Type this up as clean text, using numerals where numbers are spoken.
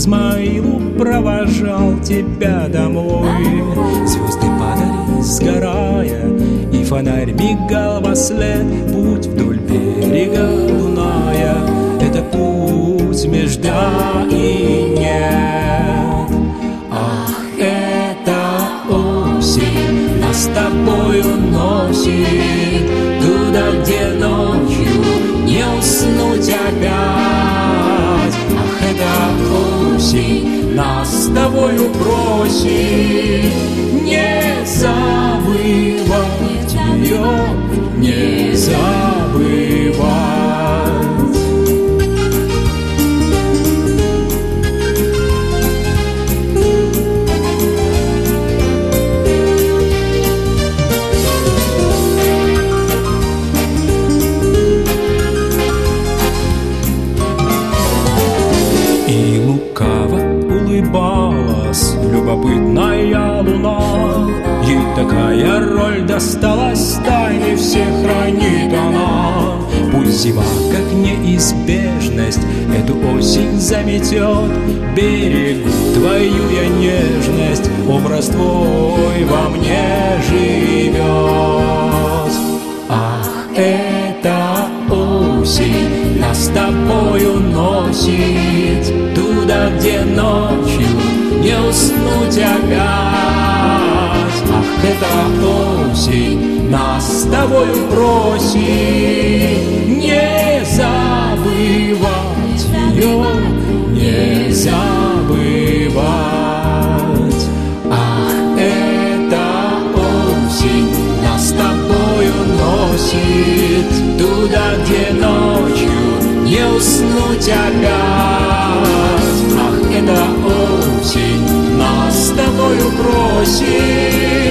Измаилу провожал тебя домой. Звезды падали, сгорая, и фонарь мигал во след. Путь вдоль берега луная — это путь между да и нет. Ах, это осень нас с тобою носит туда, где ночью не уснуть опять. Ах, это осень нас с тобою просит не забывать ее, не забывать. Любопытная луна, ей такая роль досталась, тайны все хранит она. Пусть зима, как неизбежность, эту осень заметет. Берегу твою я нежность, образ твой во мне живет. Ах, это осень нас с тобою носит туда, где ночью не уснуть опять. Ах, это осень нас с тобою просит не забывать ее, не забывать. Ах, это осень нас с тобою носит туда, где ночью не уснуть опять. Ах, это осень нас с тобою просит